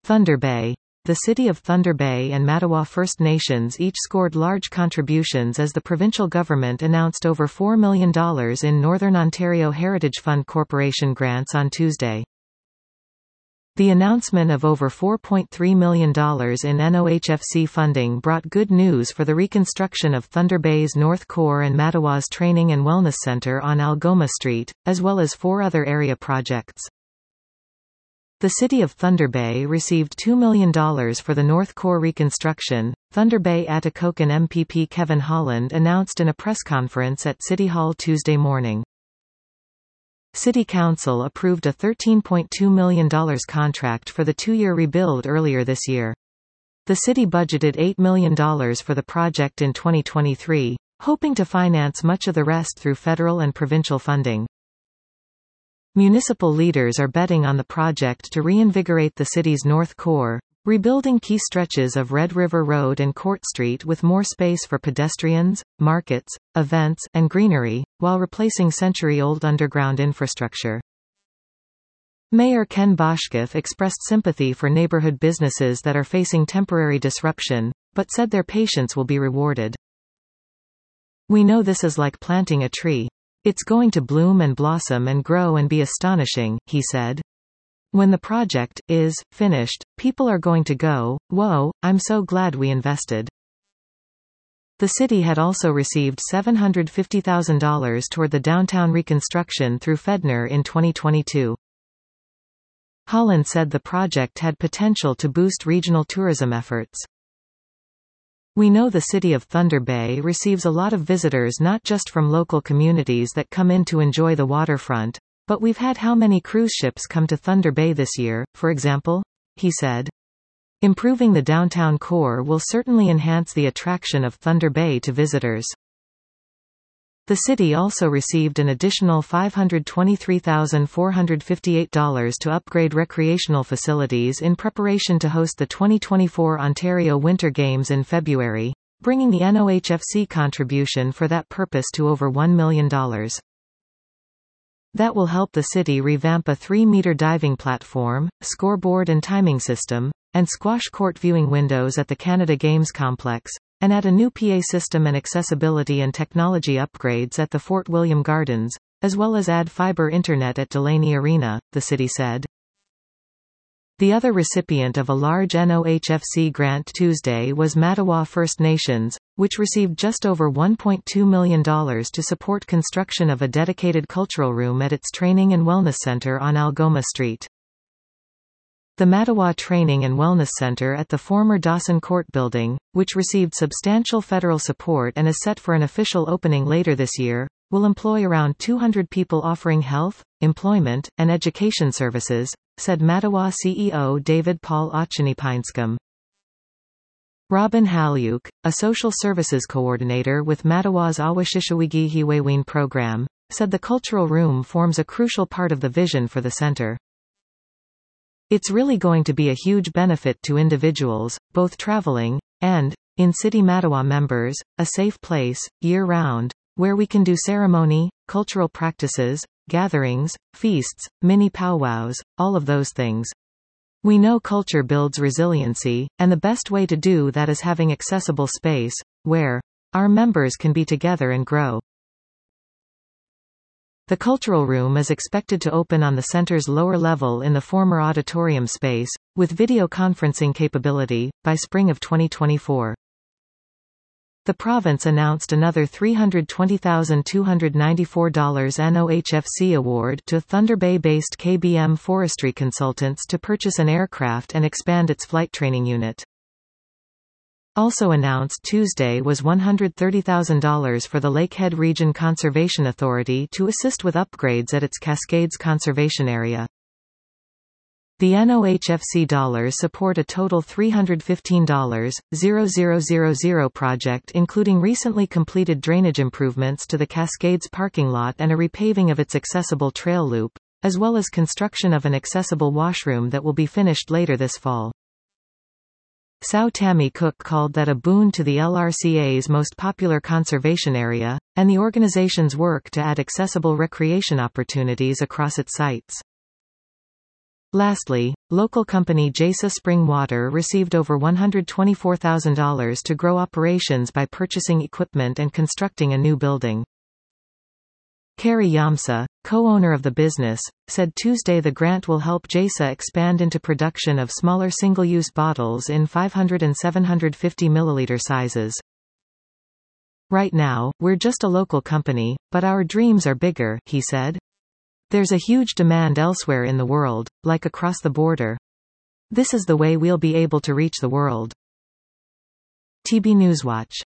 Thunder Bay. The city of Thunder Bay and Mattawa First Nations each scored large contributions as the provincial government announced over $4 million in Northern Ontario Heritage Fund Corporation grants on Tuesday. The announcement of over $4.3 million in NOHFC funding brought good news for the reconstruction of Thunder Bay's North Core and Mattawa's Training and Wellness Centre on Algoma Street, as well as 4 other area projects. The city of Thunder Bay received $2 million for the North Core reconstruction, Thunder Bay Atikokan MPP Kevin Holland announced in a press conference at City Hall Tuesday morning. City Council approved a $13.2 million contract for the 2-year rebuild earlier this year. The city budgeted $8 million for the project in 2023, hoping to finance much of the rest through federal and provincial funding. Municipal leaders are betting on the project to reinvigorate the city's North Core, rebuilding key stretches of Red River Road and Court Street with more space for pedestrians, markets, events, and greenery, while replacing century-old underground infrastructure. Mayor Ken Boshkoff expressed sympathy for neighborhood businesses that are facing temporary disruption, but said their patience will be rewarded. "We know this is like planting a tree. It's going to bloom and blossom and grow and be astonishing," he said. "When the project is finished, people are going to go, 'Whoa, I'm so glad we invested.'" The city had also received $750,000 toward the downtown reconstruction through FEDNR in 2022. Holland said the project had potential to boost regional tourism efforts. "We know the city of Thunder Bay receives a lot of visitors not just from local communities that come in to enjoy the waterfront, but we've had how many cruise ships come to Thunder Bay this year, for example?" he said. "Improving the downtown core will certainly enhance the attraction of Thunder Bay to visitors." The city also received an additional $523,458 to upgrade recreational facilities in preparation to host the 2024 Ontario Winter Games in February, bringing the NOHFC contribution for that purpose to over $1 million. That will help the city revamp a 3-meter diving platform, scoreboard and timing system, and squash court viewing windows at the Canada Games complex, and add a new PA system and accessibility and technology upgrades at the Fort William Gardens, as well as add fiber internet at Delaney Arena, the city said. The other recipient of a large NOHFC grant Tuesday was Mattawa First Nations, which received just over $1.2 million to support construction of a dedicated cultural room at its Training and Wellness Centre on Algoma Street. The Mattawa Training and Wellness Centre at the former Dawson Court building, which received substantial federal support and is set for an official opening later this year, will employ around 200 people offering health, employment, and education services, said Mattawa CEO David Paul Ochenipinescom. Robin Halyuk, a social services coordinator with Mattawa's Awashishawigi Hiwewin program, said the cultural room forms a crucial part of the vision for the center. "It's really going to be a huge benefit to individuals, both traveling, and, in-city Mattawa members, a safe place, year-round, where we can do ceremony, cultural practices, gatherings, feasts, mini powwows, all of those things. We know culture builds resiliency, and the best way to do that is having accessible space, where our members can be together and grow." The cultural room is expected to open on the center's lower level in the former auditorium space, with video conferencing capability, by spring of 2024. The province announced another $320,294 NOHFC award to Thunder Bay-based KBM Forestry Consultants to purchase an aircraft and expand its flight training unit. Also announced Tuesday was $130,000 for the Lakehead Region Conservation Authority to assist with upgrades at its Cascades Conservation Area. The NOHFC dollars support a total $315,000 project including recently completed drainage improvements to the Cascades parking lot and a repaving of its accessible trail loop, as well as construction of an accessible washroom that will be finished later this fall. Sao Tammy Cook called that a boon to the LRCA's most popular conservation area, and the organization's work to add accessible recreation opportunities across its sites. Lastly, Local company JASA Spring Water received over $124,000 to grow operations by purchasing equipment and constructing a new building. Kerry Yamsa, co-owner of the business, said Tuesday the grant will help JASA expand into production of smaller single-use bottles in 500 and 750 milliliter sizes. Right now, we're just a local company, but our dreams are bigger, he said. There's a huge demand elsewhere in the world, like across the border. This is the way we'll be able to reach the world. TB Newswatch.